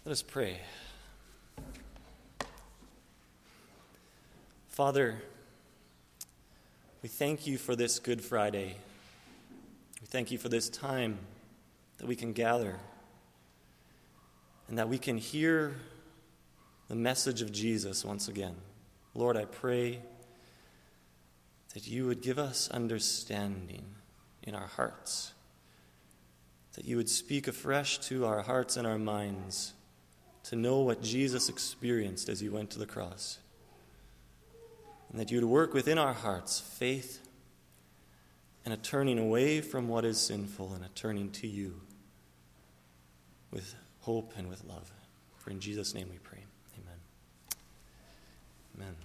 Let us pray. Father, we thank you for this Good Friday. We thank you for this time that we can gather and that we can hear the message of Jesus once again. Lord, I pray that you would give us understanding in our hearts, that you would speak afresh to our hearts and our minds to know what Jesus experienced as he went to the cross, and that you would work within our hearts faith and a turning away from what is sinful and a turning to you with hope and with love. For in Jesus' name we pray. Amen. Amen.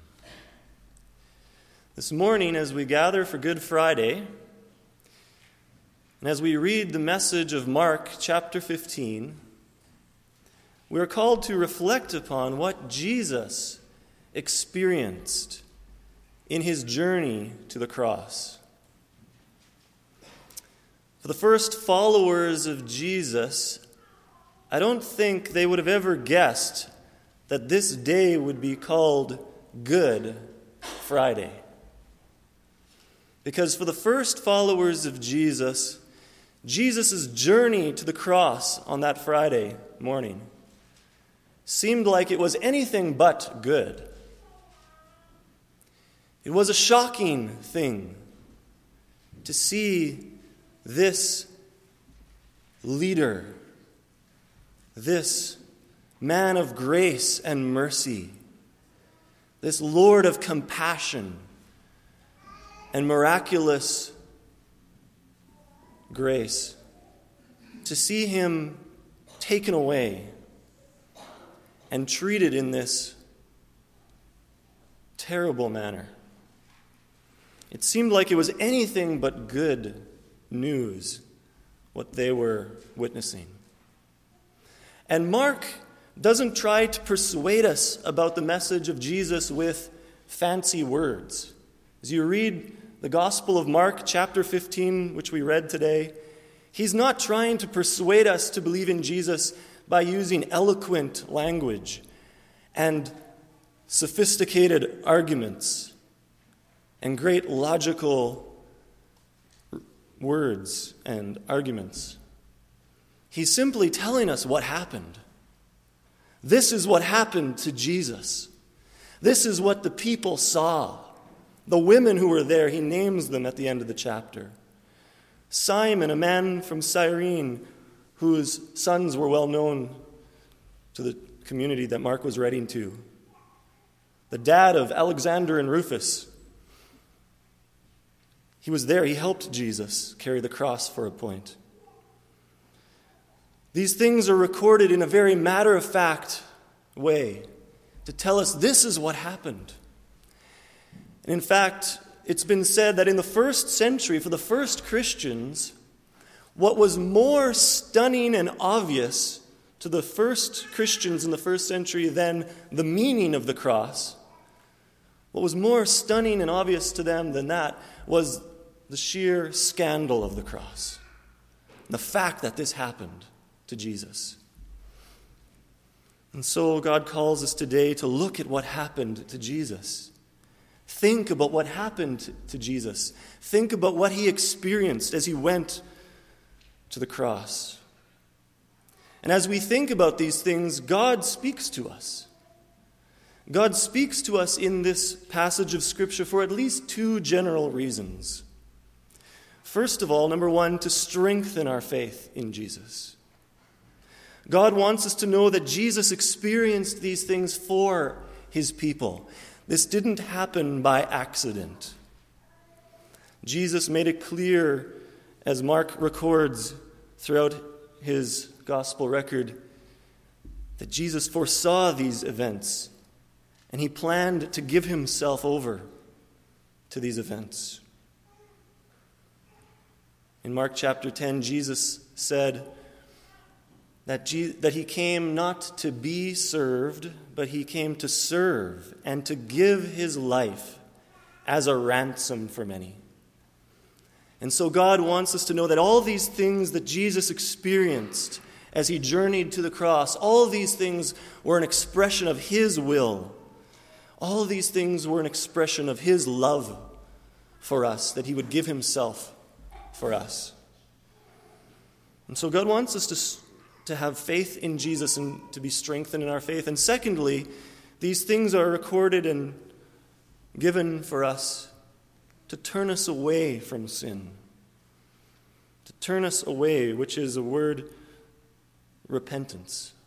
This morning, as we gather for Good Friday, and as we read the message of Mark chapter 15, we are called to reflect upon what Jesus experienced in his journey to the cross. For the first followers of Jesus, I don't think they would have ever guessed that this day would be called Good Friday. Because for the first followers of Jesus, Jesus' journey to the cross on that Friday morning seemed like it was anything but good. It was a shocking thing to see this leader, this man of grace and mercy, this Lord of compassion and miraculous grace, to see him taken away and treated in this terrible manner. It seemed like it was anything but good news, what they were witnessing. And Mark doesn't try to persuade us about the message of Jesus with fancy words. As you read the Gospel of Mark, chapter 15, which we read today, he's not trying to persuade us to believe in Jesus by using eloquent language and sophisticated arguments and great logical words and arguments. He's simply telling us what happened. This is what happened to Jesus. This is what the people saw. The women who were there, he names them at the end of the chapter. Simon, a man from Cyrene, whose sons were well known to the community that Mark was writing to. The dad of Alexander and Rufus. He was there. He helped Jesus carry the cross for a point. These things are recorded in a very matter-of-fact way to tell us this is what happened. And in fact, it's been said that in the first century, for the first Christians, what was more stunning and obvious to the first Christians in the first century than the meaning of the cross, what was more stunning and obvious to them than that was the sheer scandal of the cross. The fact that this happened to Jesus. And so God calls us today to look at what happened to Jesus. Think about what happened to Jesus. Think about what he experienced as he went to the cross. And as we think about these things, God speaks to us. God speaks to us in this passage of Scripture for at least two general reasons. First of all, number one, to strengthen our faith in Jesus. God wants us to know that Jesus experienced these things for his people. This didn't happen by accident. Jesus made it clear, as Mark records throughout his gospel record, that Jesus foresaw these events, and he planned to give himself over to these events. In Mark chapter 10, Jesus said that he came not to be served, but he came to serve and to give his life as a ransom for many. And so God wants us to know that all these things that Jesus experienced as he journeyed to the cross, all of these things were an expression of his will. All of these things were an expression of his love for us, that he would give himself for us. And so God wants us to have faith in Jesus and to be strengthened in our faith. And secondly, these things are recorded and given for us to turn us away from sin. To turn us away, which is a word, repentance.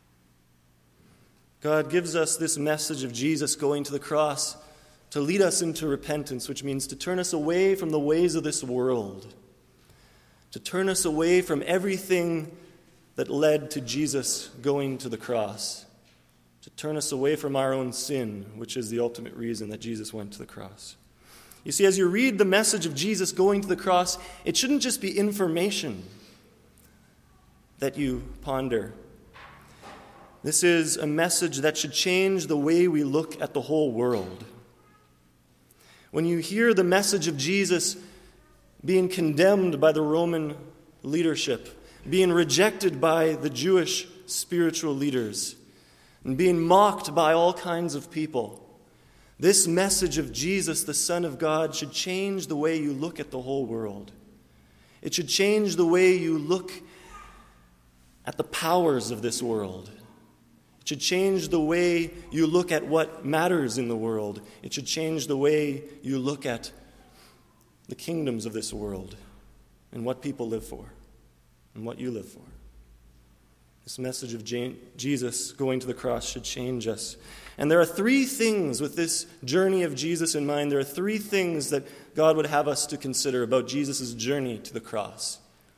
God gives us this message of Jesus going to the cross to lead us into repentance, which means to turn us away from the ways of this world, to turn us away from everything that led to Jesus going to the cross, to turn us away from our own sin, which is the ultimate reason that Jesus went to the cross. You see, as you read the message of Jesus going to the cross, it shouldn't just be information that you ponder. This is a message that should change the way we look at the whole world. When you hear the message of Jesus being condemned by the Roman leadership, being rejected by the Jewish spiritual leaders, and being mocked by all kinds of people, this message of Jesus, the Son of God, should change the way you look at the whole world. It should change the way you look at the powers of this world. It should change the way you look at what matters in the world. It should change the way you look at the kingdoms of this world and what people live for and what you live for. This message of Jesus going to the cross should change us. And there are three things with this journey of Jesus in mind. There are three things that God would have us to consider about Jesus' journey to the cross.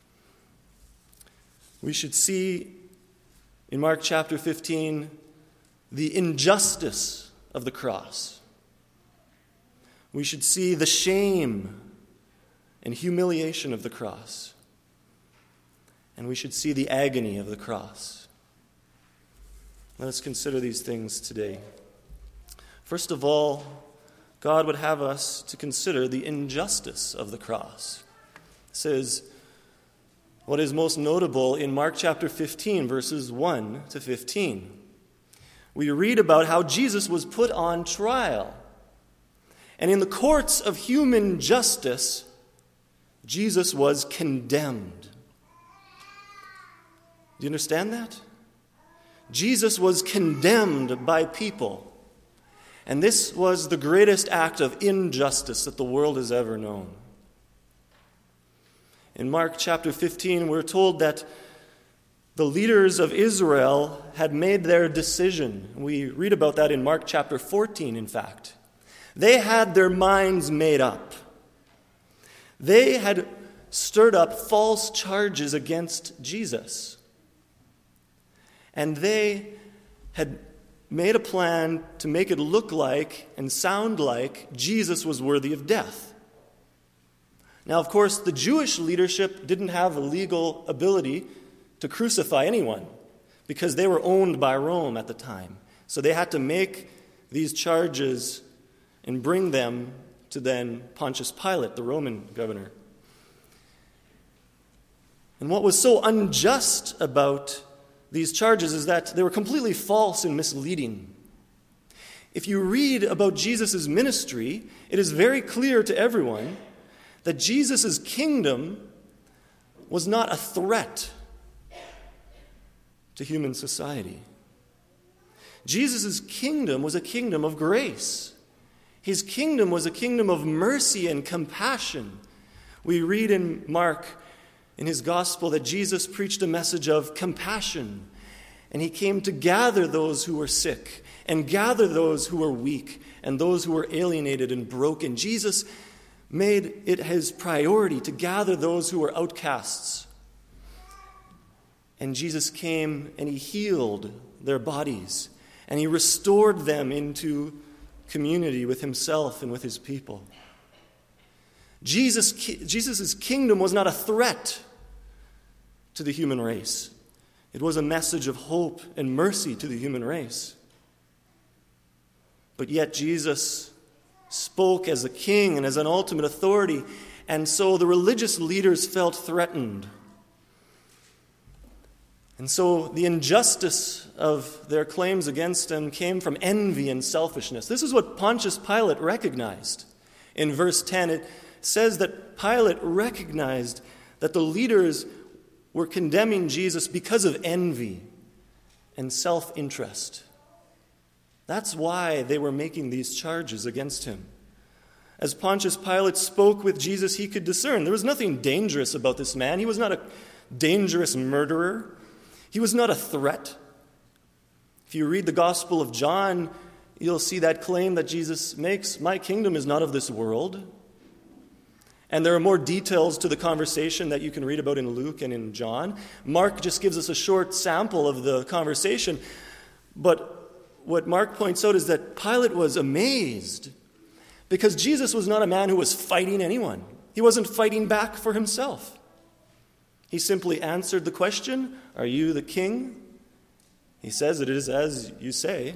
We should see in Mark chapter 15 the injustice of the cross. We should see the shame and humiliation of the cross. And we should see the agony of the cross. Let us consider these things today. First of all, God would have us to consider the injustice of the cross. This is what is most notable in Mark chapter 15, verses 1 to 15. We read about how Jesus was put on trial. And in the courts of human justice, Jesus was condemned. Do you understand that? Jesus was condemned by people. And this was the greatest act of injustice that the world has ever known. In Mark chapter 15, we're told that the leaders of Israel had made their decision. We read about that in Mark chapter 14, in fact. They had their minds made up. They had stirred up false charges against Jesus. And they had made a plan to make it look like and sound like Jesus was worthy of death. Now, of course, the Jewish leadership didn't have a legal ability to crucify anyone because they were owned by Rome at the time. So they had to make these charges and bring them to then Pontius Pilate, the Roman governor. And what was so unjust about these charges is that they were completely false and misleading. If you read about Jesus' ministry, it is very clear to everyone that Jesus' kingdom was not a threat to human society. Jesus' kingdom was a kingdom of grace. His kingdom was a kingdom of mercy and compassion. We read in Mark, in his gospel, that Jesus preached a message of compassion. And he came to gather those who were sick and gather those who were weak and those who were alienated and broken. Jesus made it his priority to gather those who were outcasts. And Jesus came and he healed their bodies and he restored them into community with himself and with his people. Jesus' kingdom was not a threat to the human race. It was a message of hope and mercy to the human race. But yet Jesus spoke as a king and as an ultimate authority, and so the religious leaders felt threatened. And so the injustice of their claims against him came from envy and selfishness. This is what Pontius Pilate recognized. In verse 10, it says that Pilate recognized that the leaders were condemning Jesus because of envy and self-interest. That's why they were making these charges against him. As Pontius Pilate spoke with Jesus, he could discern there was nothing dangerous about this man. He was not a dangerous murderer. He was not a threat. If you read the Gospel of John, you'll see that claim that Jesus makes, "My kingdom is not of this world." And there are more details to the conversation that you can read about in Luke and in John. Mark just gives us a short sample of the conversation. But what Mark points out is that Pilate was amazed because Jesus was not a man who was fighting anyone. He wasn't fighting back for himself. He simply answered the question, "Are you the king?" He says, "It is as you say."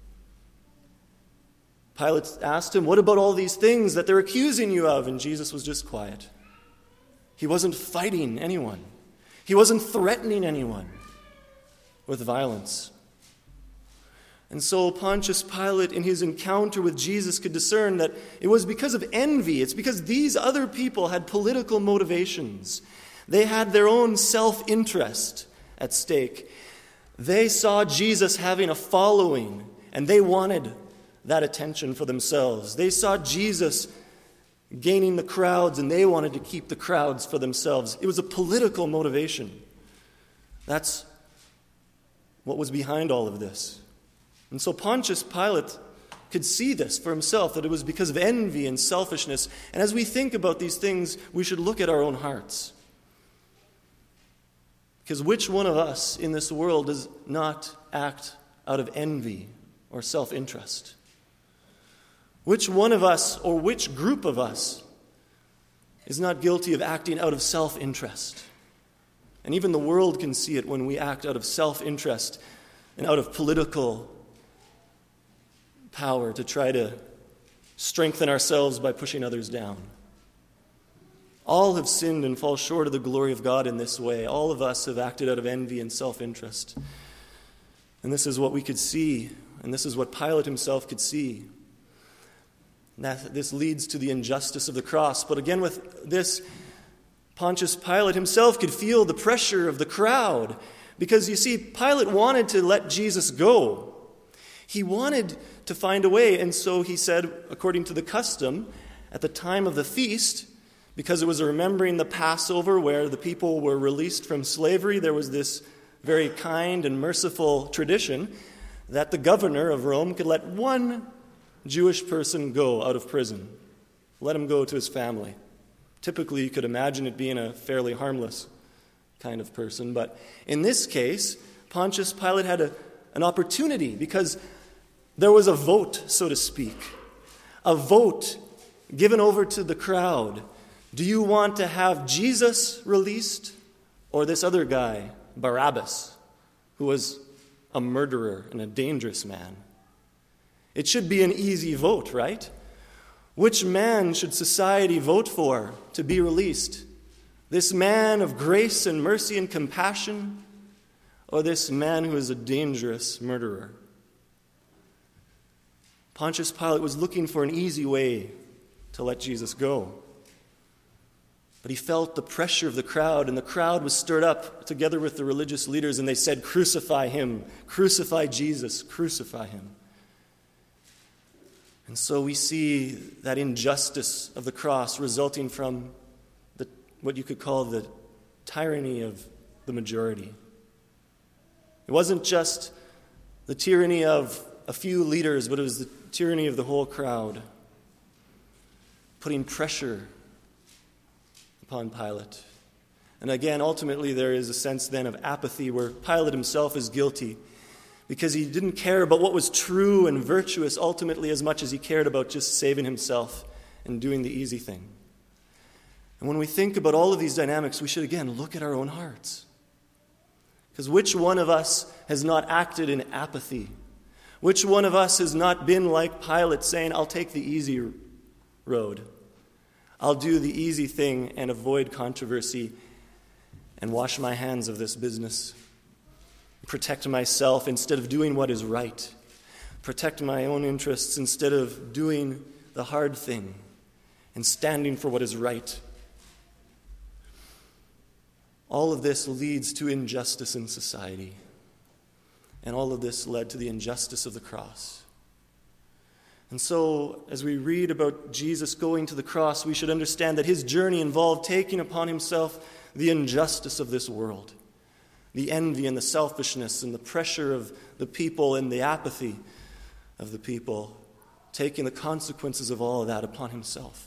Pilate asked him, "What about all these things that they're accusing you of?" And Jesus was just quiet. He wasn't fighting anyone. He wasn't threatening anyone with violence. And so Pontius Pilate, in his encounter with Jesus, could discern that it was because of envy. It's because these other people had political motivations. They had their own self-interest at stake. They saw Jesus having a following, and they wanted that attention for themselves. They saw Jesus gaining the crowds, and they wanted to keep the crowds for themselves. It was a political motivation. That's what was behind all of this. And so Pontius Pilate could see this for himself, that it was because of envy and selfishness. And as we think about these things, we should look at our own hearts. Because which one of us in this world does not act out of envy or self-interest? Which one of us, or which group of us, is not guilty of acting out of self-interest? And even the world can see it when we act out of self-interest and out of political power to try to strengthen ourselves by pushing others down. All have sinned and fall short of the glory of God in this way. All of us have acted out of envy and self-interest. And this is what we could see, and this is what Pilate himself could see. This leads to the injustice of the cross. But again, with this, Pontius Pilate himself could feel the pressure of the crowd. Because you see, Pilate wanted to let Jesus go. He wanted to find a way, and so he said, according to the custom, at the time of the feast, because it was remembering the Passover where the people were released from slavery, there was this very kind and merciful tradition that the governor of Rome could let one Jewish person go out of prison. Let him go to his family. Typically, you could imagine it being a fairly harmless kind of person. But in this case, Pontius Pilate had an opportunity because there was a vote, so to speak. A vote given over to the crowd. Do you want to have Jesus released or this other guy, Barabbas, who was a murderer and a dangerous man? It should be an easy vote, right? Which man should society vote for to be released? This man of grace and mercy and compassion, or this man who is a dangerous murderer? Pontius Pilate was looking for an easy way to let Jesus go. But he felt the pressure of the crowd, and the crowd was stirred up together with the religious leaders, and they said, "Crucify him, crucify Jesus, crucify him." And so we see that injustice of the cross resulting from what you could call the tyranny of the majority. It wasn't just the tyranny of a few leaders, but it was the tyranny of the whole crowd, putting pressure upon Pilate. And again, ultimately, there is a sense then of apathy where Pilate himself is guilty because he didn't care about what was true and virtuous ultimately as much as he cared about just saving himself and doing the easy thing. And when we think about all of these dynamics, we should again look at our own hearts. Because which one of us has not acted in apathy? Which one of us has not been like Pilate saying, "I'll take the easy road. I'll do the easy thing and avoid controversy and wash my hands of this business"? protect myself instead of doing what is right, protect my own interests instead of doing the hard thing and standing for what is right. All of this leads to injustice in society. And all of this led to the injustice of the cross. And so, as we read about Jesus going to the cross, we should understand that his journey involved taking upon himself the injustice of this world, the envy and the selfishness and the pressure of the people and the apathy of the people, taking the consequences of all of that upon himself.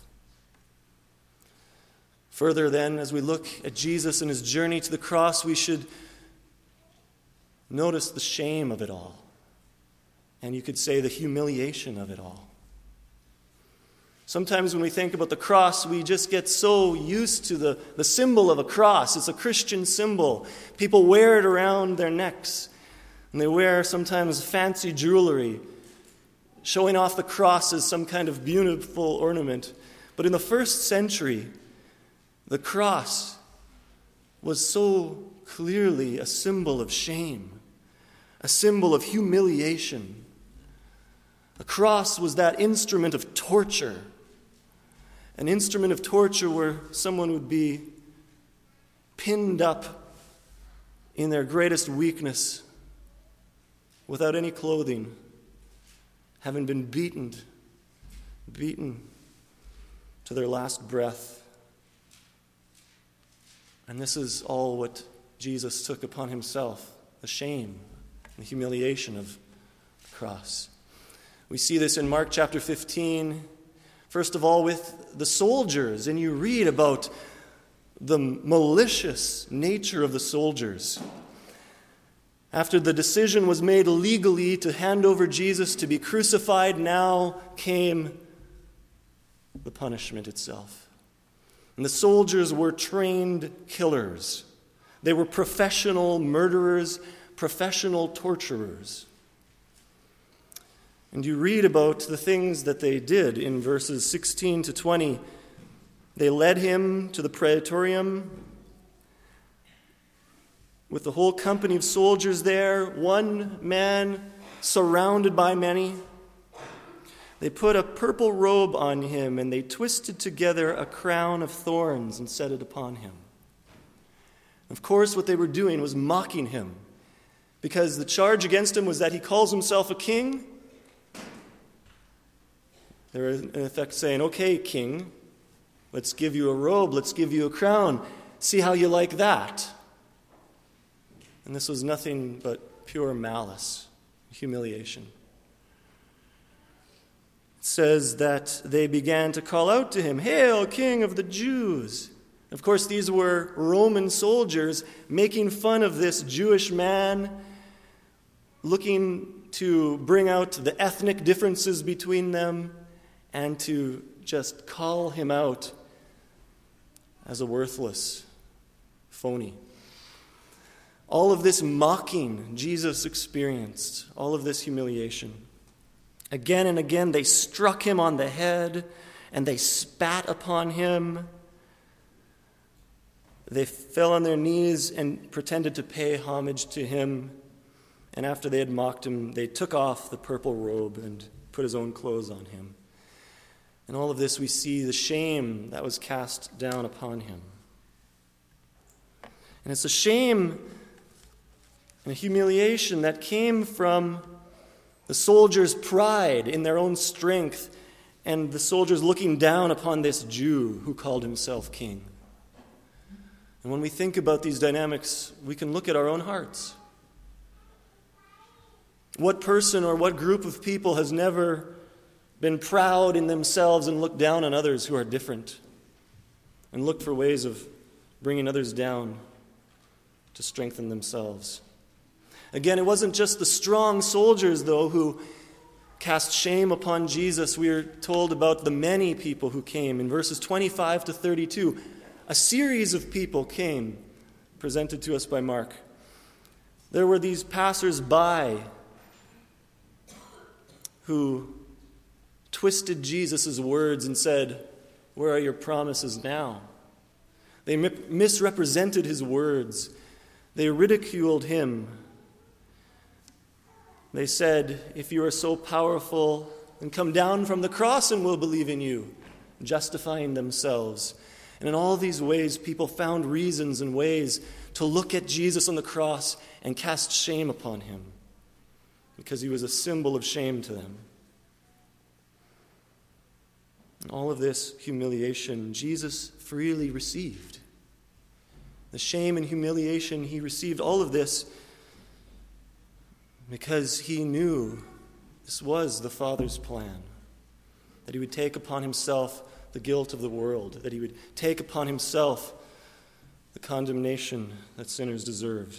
Further, then, as we look at Jesus and his journey to the cross, we should notice the shame of it all. And you could say the humiliation of it all. Sometimes when we think about the cross, we just get so used to the symbol of a cross. It's a Christian symbol. People wear it around their necks. And they wear sometimes fancy jewelry, showing off the cross as some kind of beautiful ornament. But in the first century, the cross was so clearly a symbol of shame, a symbol of humiliation. The cross was that instrument of torture, an instrument of torture where someone would be pinned up in their greatest weakness, without any clothing, having been beaten to their last breath. And this is all what Jesus took upon himself, the shame and the humiliation of the cross. We see this in Mark chapter 15, first of all with the soldiers, and you read about the malicious nature of the soldiers. After the decision was made legally to hand over Jesus to be crucified, now came the punishment itself. And the soldiers were trained killers. They were professional murderers, professional torturers. And you read about the things that they did in verses 16 to 20. They led him to the praetorium with the whole company of soldiers there, one man surrounded by many. They put a purple robe on him, and they twisted together a crown of thorns and set it upon him. Of course, what they were doing was mocking him, because the charge against him was that he calls himself a king. They were, in effect, saying, "Okay, king, let's give you a robe, let's give you a crown. See how you like that." And this was nothing but pure malice, humiliation. It says that they began to call out to him, "Hail, King of the Jews!" Of course, these were Roman soldiers making fun of this Jewish man, looking to bring out the ethnic differences between them and to just call him out as a worthless phony. All of this mocking Jesus experienced, all of this humiliation. Again and again, they struck him on the head and they spat upon him. They fell on their knees and pretended to pay homage to him. And after they had mocked him, they took off the purple robe and put his own clothes on him. In all of this, we see the shame that was cast down upon him. And it's a shame and a humiliation that came from the soldiers' pride in their own strength and the soldiers looking down upon this Jew who called himself king. And when we think about these dynamics, we can look at our own hearts. What person or what group of people has never been proud in themselves and looked down on others who are different and looked for ways of bringing others down to strengthen themselves? Again, it wasn't just the strong soldiers, though, who cast shame upon Jesus. We are told about the many people who came. In verses 25 to 32, a series of people came, presented to us by Mark. There were these passers-by who twisted Jesus' words and said, "Where are your promises now?" They misrepresented his words. They ridiculed him. They said, "If you are so powerful, then come down from the cross and we'll believe in you," justifying themselves. And in all these ways, people found reasons and ways to look at Jesus on the cross and cast shame upon him, because he was a symbol of shame to them. And all of this humiliation, Jesus freely received. The shame and humiliation he received, all of this, because he knew this was the Father's plan, that he would take upon himself the guilt of the world, that he would take upon himself the condemnation that sinners deserved.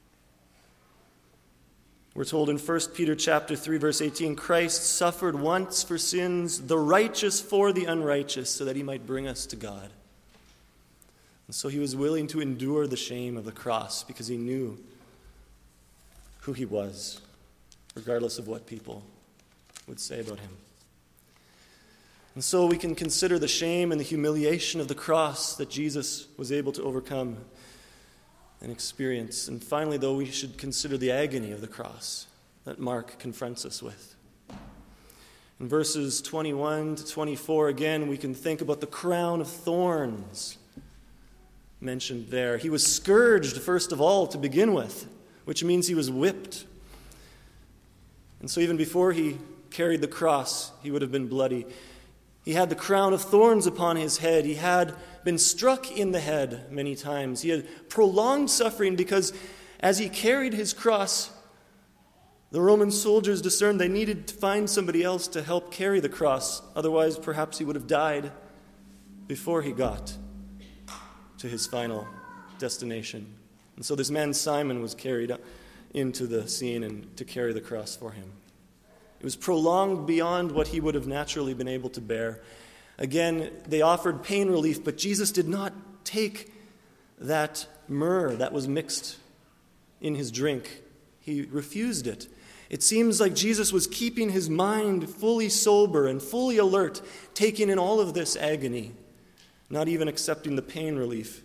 We're told in 1 Peter chapter 3, verse 18, Christ suffered once for sins, the righteous for the unrighteous, so that he might bring us to God. And so he was willing to endure the shame of the cross because he knew who he was, regardless of what people would say about him. And so we can consider the shame and the humiliation of the cross that Jesus was able to overcome and experience. And finally, though, we should consider the agony of the cross that Mark confronts us with. In verses 21 to 24, again, we can think about the crown of thorns mentioned there. He was scourged, first of all, to begin with, which means he was whipped. And so even before he carried the cross, he would have been bloody. He had the crown of thorns upon his head. He had been struck in the head many times. He had prolonged suffering because as he carried his cross, the Roman soldiers discerned they needed to find somebody else to help carry the cross. Otherwise, perhaps he would have died before he got to his final destination. And so this man Simon was carried into the scene and to carry the cross for him. It was prolonged beyond what he would have naturally been able to bear. Again, they offered pain relief, but Jesus did not take that myrrh that was mixed in his drink. He refused it. It seems like Jesus was keeping his mind fully sober and fully alert, taking in all of this agony, not even accepting the pain relief.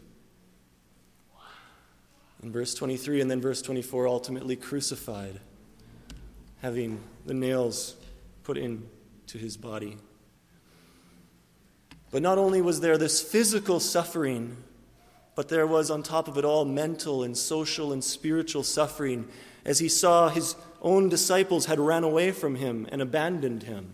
In verse 23 and then verse 24, ultimately crucified, having the nails put into his body. But not only was there this physical suffering, but there was on top of it all mental and social and spiritual suffering as he saw his own disciples had ran away from him and abandoned him.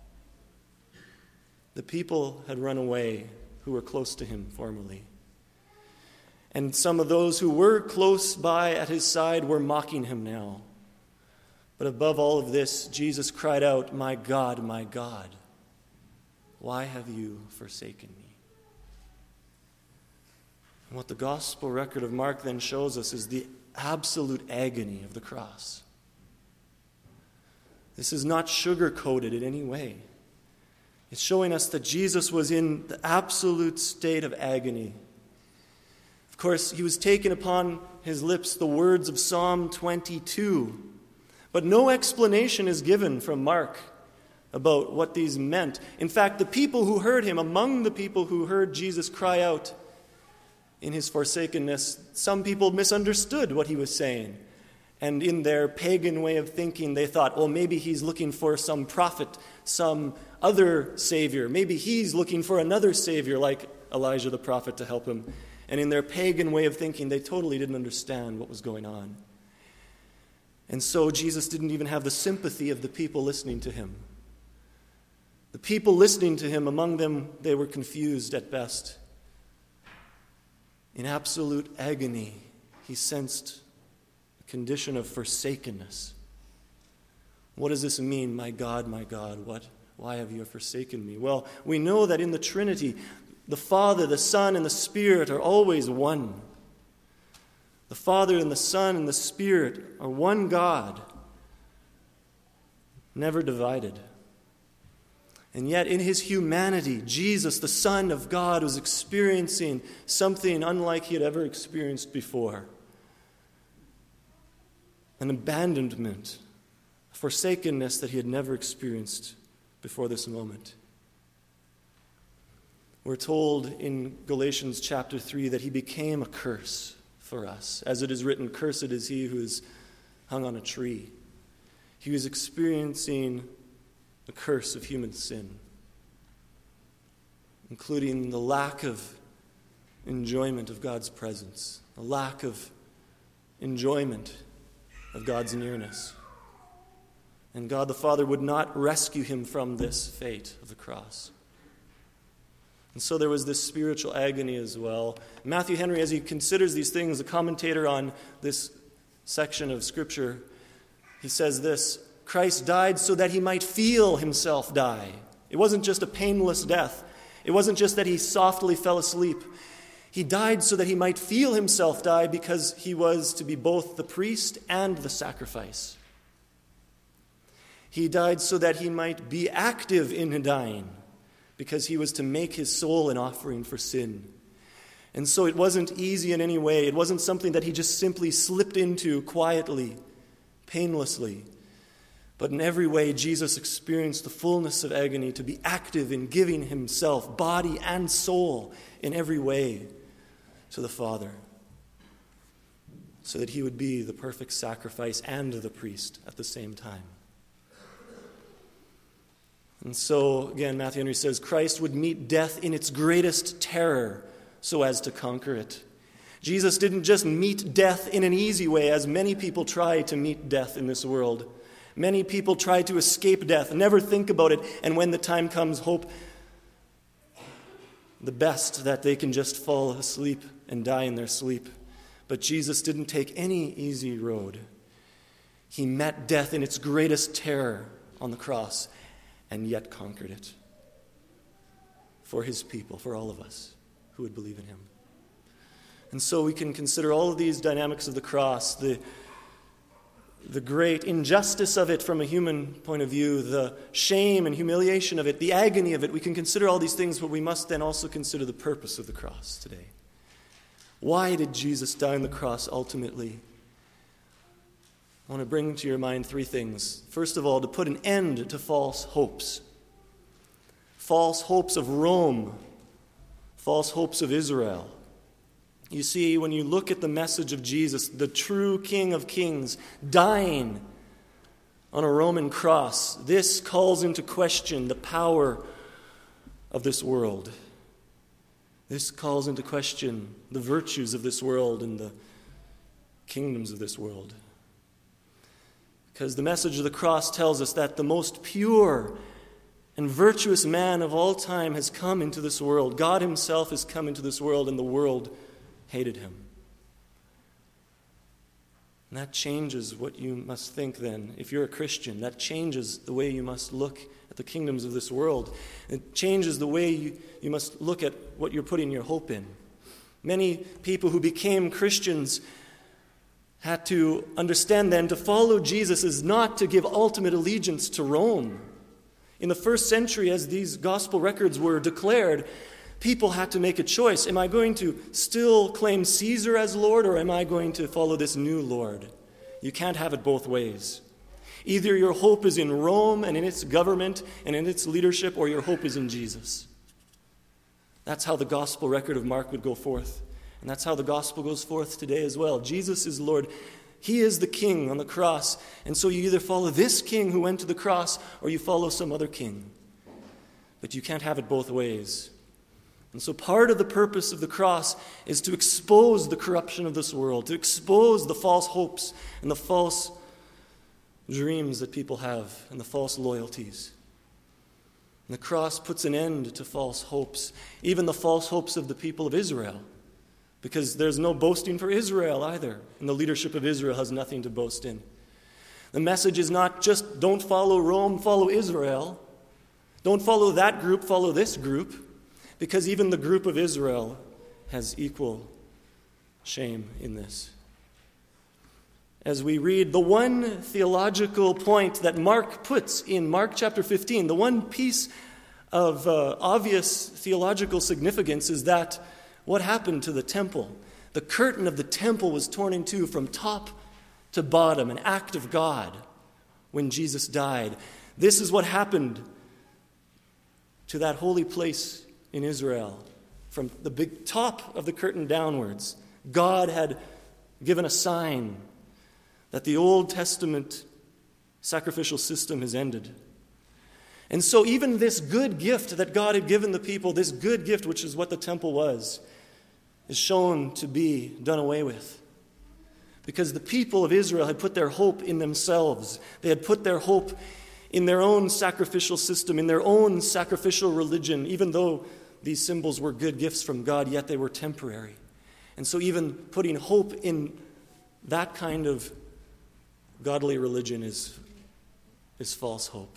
The people had run away who were close to him formerly. And some of those who were close by at his side were mocking him now. But above all of this, Jesus cried out, my God, why have you forsaken me?" And what the gospel record of Mark then shows us is the absolute agony of the cross. This is not sugar-coated in any way. It's showing us that Jesus was in the absolute state of agony. Of course, he was taken upon his lips the words of Psalm 22, but no explanation is given from Mark about what these meant. In fact, the people who heard him, among the people who heard Jesus cry out in his forsakenness, some people misunderstood what he was saying. And in their pagan way of thinking, they thought, well, maybe he's looking for some prophet, some other savior. Maybe he's looking for another savior like Elijah the prophet to help him. And in their pagan way of thinking, they totally didn't understand what was going on. And so Jesus didn't even have the sympathy of the people listening to him. The people listening to him, among them, they were confused at best. In absolute agony, he sensed a condition of forsakenness. What does this mean? My God, why have you forsaken me? Well, we know that in the Trinity, the Father, the Son, and the Spirit are always one. The Father and the Son and the Spirit are one God, never divided. And yet in his humanity, Jesus, the Son of God, was experiencing something unlike he had ever experienced before. An abandonment, a forsakenness that he had never experienced before this moment. We're told in Galatians chapter 3 that he became a curse for us. As it is written, cursed is he who is hung on a tree. he was experiencing the curse of human sin, including the lack of enjoyment of God's presence, the lack of enjoyment of God's nearness. And God the Father would not rescue him from this fate of the cross. And so there was this spiritual agony as well. Matthew Henry, as he considers these things, a commentator on this section of Scripture, he says this: Christ died so that he might feel himself die. It wasn't just a painless death. It wasn't just that he softly fell asleep. He died so that he might feel himself die, because he was to be both the priest and the sacrifice. He died so that he might be active in dying, because he was to make his soul an offering for sin. And so it wasn't easy in any way. It wasn't something that he just simply slipped into quietly, painlessly. But in every way, Jesus experienced the fullness of agony to be active in giving himself, body and soul, in every way to the Father, so that he would be the perfect sacrifice and the priest at the same time. And so, again, Matthew Henry says, Christ would meet death in its greatest terror so as to conquer it. Jesus didn't just meet death in an easy way, as many people try to meet death in this world. Many people try to escape death, never think about it, and when the time comes, hope the best that they can just fall asleep and die in their sleep. But Jesus didn't take any easy road. He met death in its greatest terror on the cross, and yet conquered it for his people, for all of us who would believe in him. And so we can consider all of these dynamics of the cross, the great injustice of it from a human point of view, the shame and humiliation of it, the agony of it. We can consider all these things, but we must then also consider the purpose of the cross today. Why did Jesus die on the cross ultimately? I want to bring to your mind three things. First of all, to put an end to false hopes. False hopes of Rome. False hopes of Israel. You see, when you look at the message of Jesus, the true King of Kings, dying on a Roman cross, this calls into question the power of this world. This calls into question the virtues of this world and the kingdoms of this world. Because the message of the cross tells us that the most pure and virtuous man of all time has come into this world. God himself has come into this world, and the world hated him. And that changes what you must think then. If you're a Christian, that changes the way you must look at the kingdoms of this world. It changes the way you must look at what you're putting your hope in. Many people who became Christians had to understand then to follow Jesus is not to give ultimate allegiance to Rome. In the first century, as these gospel records were declared, people had to make a choice. Am I going to still claim Caesar as Lord, or am I going to follow this new Lord? You can't have it both ways. Either your hope is in Rome and in its government and in its leadership, or your hope is in Jesus. That's how the gospel record of Mark would go forth. And that's how the gospel goes forth today as well. Jesus is Lord. He is the king on the cross. And so you either follow this king who went to the cross, or you follow some other king. But you can't have it both ways. And so part of the purpose of the cross is to expose the corruption of this world, to expose the false hopes and the false dreams that people have and the false loyalties. And the cross puts an end to false hopes, even the false hopes of the people of Israel. Because there's no boasting for Israel either. And the leadership of Israel has nothing to boast in. The message is not just don't follow Rome, follow Israel. Don't follow that group, follow this group. Because even the group of Israel has equal shame in this. As we read, the one theological point that Mark puts in Mark chapter 15, the one piece of obvious theological significance is that what happened to the temple? The curtain of the temple was torn in two from top to bottom, an act of God when Jesus died. This is what happened to that holy place in Israel. From the big top of the curtain downwards, God had given a sign that the Old Testament Sacrificial system has ended. And so even this good gift that God had given the people, this good gift, which is what the temple was, is shown to be done away with. Because the people of Israel had put their hope in themselves. They had put their hope in their own sacrificial system, in their own sacrificial religion. Even though these symbols were good gifts from God, yet they were temporary. And so even putting hope in that kind of godly religion is false hope.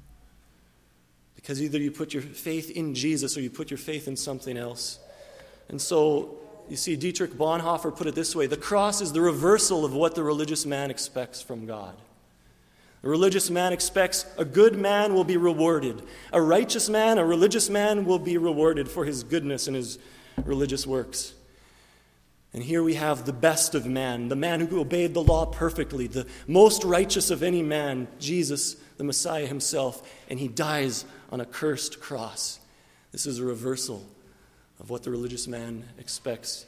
Because either you put your faith in Jesus or you put your faith in something else. And so, you see, Dietrich Bonhoeffer put it this way: the cross is the reversal of what the religious man expects from God. The religious man expects a good man will be rewarded. A righteous man, a religious man will be rewarded for his goodness and his religious works. And here we have the best of man, the man who obeyed the law perfectly, the most righteous of any man, Jesus, the Messiah himself, and he dies on a cursed cross. This is a reversal of what the religious man expects.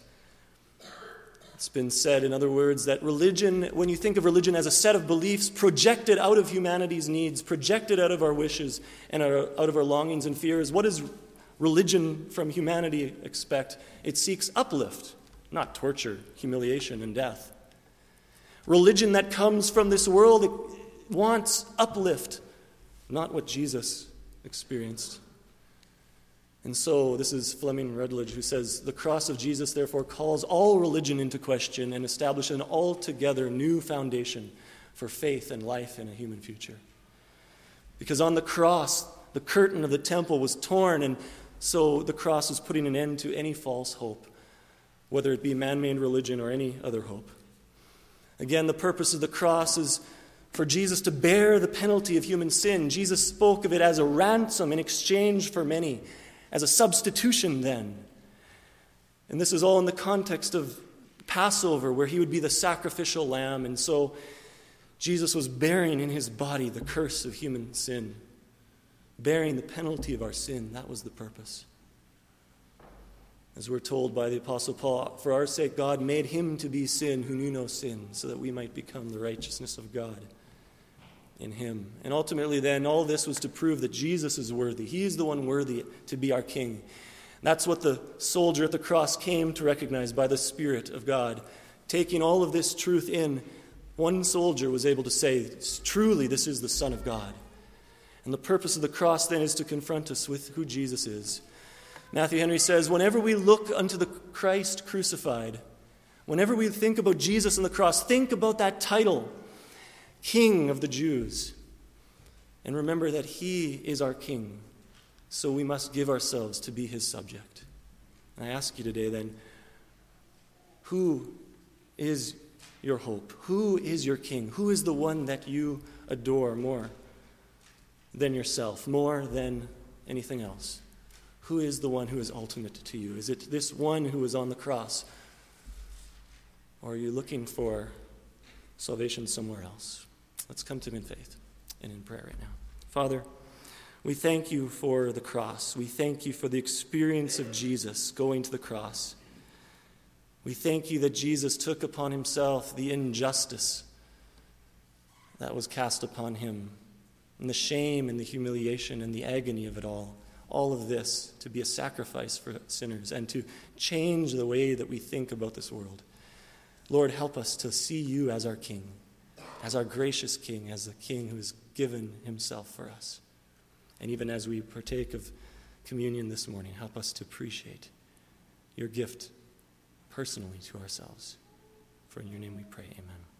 It's been said, in other words, that religion, when you think of religion as a set of beliefs projected out of humanity's needs, projected out of our wishes and out of our longings and fears, what does religion from humanity expect? It seeks uplift, not torture, humiliation, and death. Religion that comes from this world, it wants uplift, not what Jesus experienced. And so this is Fleming Rutledge who says, the cross of Jesus therefore calls all religion into question and establishes an altogether new foundation for faith and life in a human future. Because on the cross, the curtain of the temple was torn, and so the cross is putting an end to any false hope, whether it be man-made religion or any other hope. Again, the purpose of the cross is for Jesus to bear the penalty of human sin. Jesus spoke of it as a ransom in exchange for many, as a substitution then. And this is all in the context of Passover, where he would be the sacrificial lamb. And so Jesus was bearing in his body the curse of human sin, bearing the penalty of our sin. That was the purpose. As we're told by the Apostle Paul, for our sake God made him to be sin who knew no sin, so that we might become the righteousness of God in him. And ultimately then, all this was to prove that Jesus is worthy. He is the one worthy to be our king. That's what the soldier at the cross came to recognize by the Spirit of God. Taking all of this truth in, one soldier was able to say, truly this is the Son of God. And the purpose of the cross then is to confront us with who Jesus is. Matthew Henry says, whenever we look unto the Christ crucified, whenever we think about Jesus on the cross, think about that title, King of the Jews. And remember that he is our King, so we must give ourselves to be his subject. And I ask you today then, who is your hope? Who is your King? Who is the one that you adore more than yourself, more than anything else? Who is the one who is ultimate to you? Is it this one who is on the cross? Or are you looking for salvation somewhere else? Let's come to him in faith and in prayer right now. Father, we thank you for the cross. We thank you for the experience of Jesus going to the cross. We thank you that Jesus took upon himself the injustice that was cast upon him, and the shame and the humiliation and the agony of it all of this to be a sacrifice for sinners and to change the way that we think about this world. Lord, help us to see you as our King, as our gracious King, as the King who has given himself for us. And even as we partake of communion this morning, help us to appreciate your gift personally to ourselves. For in your name we pray, amen.